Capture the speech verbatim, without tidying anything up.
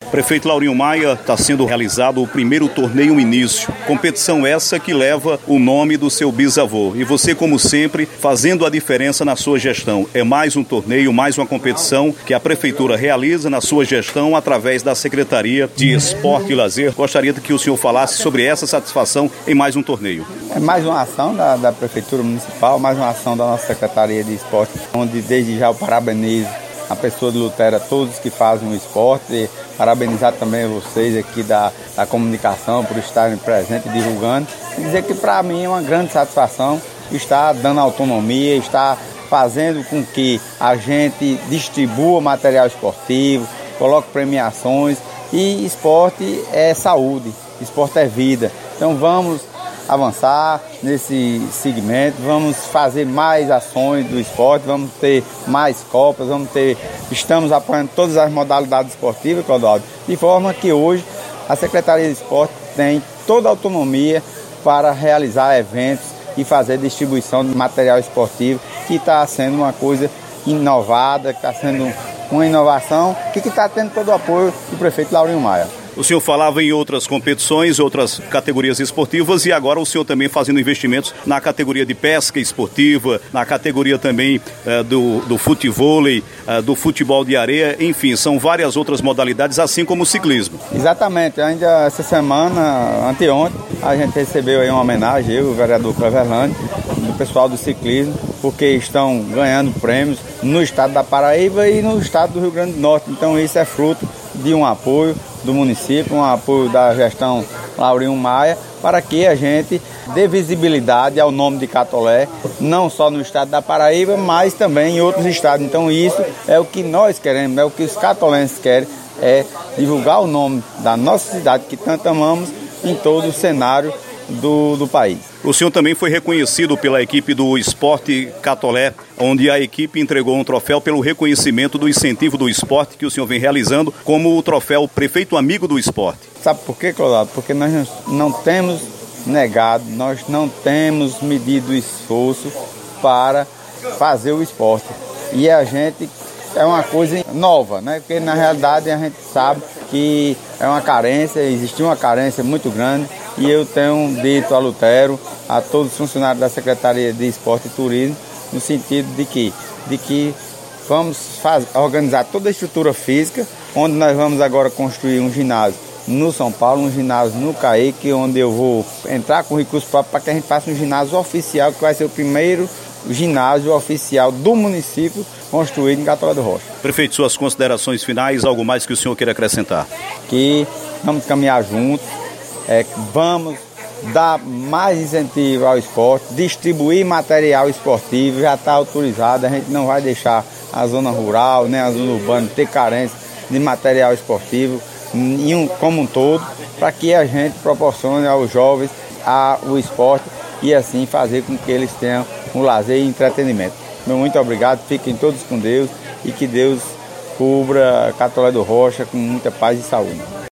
Prefeito Laurinho Maia, está sendo realizado o primeiro torneio Início. Competição essa que leva o nome do seu bisavô. E você, como sempre, fazendo a diferença na sua gestão. É mais um torneio, mais uma competição que a Prefeitura realiza na sua gestão através da Secretaria de Esporte e Lazer. Gostaria de que o senhor falasse sobre essa satisfação em mais um torneio. É mais uma ação da, da Prefeitura Municipal, mais uma ação da nossa Secretaria de Esporte, onde desde já eu parabenizo a pessoa de Lutera, todos que fazem o esporte, e parabenizar também vocês aqui da, da comunicação por estarem presentes, divulgando, e dizer que para mim é uma grande satisfação estar dando autonomia, estar fazendo com que a gente distribua material esportivo, coloque premiações, e esporte é saúde, esporte é vida. Então vamos avançar nesse segmento, vamos fazer mais ações do esporte, vamos ter mais copas, vamos ter, estamos apoiando todas as modalidades esportivas, Clodoaldo, de forma que hoje a Secretaria de Esporte tem toda a autonomia para realizar eventos e fazer distribuição de material esportivo, que está sendo uma coisa inovada, que está sendo uma inovação, que está tendo todo o apoio do prefeito Laurinho Maia. O senhor falava em outras competições, outras categorias esportivas, e agora o senhor também fazendo investimentos na categoria de pesca esportiva, na categoria também eh, do, do futevôlei, eh, do futebol de areia, enfim, são várias outras modalidades, assim como o ciclismo. Exatamente, ainda essa semana, anteontem, a gente recebeu aí uma homenagem, eu, o vereador Cleverlande, do pessoal do ciclismo, porque estão ganhando prêmios no estado da Paraíba e no estado do Rio Grande do Norte. Então isso é fruto de um apoio do município, um apoio da gestão Laurinho Maia, para que a gente dê visibilidade ao nome de Catolé, não só no estado da Paraíba, mas também em outros estados. Então isso é o que nós queremos, é o que os catolenses querem, é divulgar o nome da nossa cidade, que tanto amamos, em todo o cenário do, do país. O senhor também foi reconhecido pela equipe do Esporte Catolé, onde a equipe entregou um troféu pelo reconhecimento do incentivo do esporte que o senhor vem realizando, como o troféu Prefeito Amigo do Esporte. Sabe por quê, Clodoaldo? Porque nós não temos negado, nós não temos medido esforço para fazer o esporte. E a gente é uma coisa nova, né? Porque na realidade a gente sabe que é uma carência, existe uma carência muito grande, e eu tenho dito a Lutero, a todos os funcionários da Secretaria de Esporte e Turismo, no sentido de que, de que vamos faz, organizar toda a estrutura física, onde nós vamos agora construir um ginásio no São Paulo, um ginásio no Caique, onde eu vou entrar com recursos próprios para que a gente faça um ginásio oficial, que vai ser o primeiro ginásio oficial do município construído em Catolé do Rocha. Prefeito, suas considerações finais, algo mais que o senhor queira acrescentar? Que vamos caminhar juntos, é, vamos dar mais incentivo ao esporte, distribuir material esportivo, já está autorizado, a gente não vai deixar a zona rural, nem a zona urbana ter carência de material esportivo em um, como um todo, para que a gente proporcione aos jovens a, o esporte e assim fazer com que eles tenham um lazer e entretenimento. Muito obrigado, fiquem todos com Deus e que Deus cubra Catolé do Rocha com muita paz e saúde.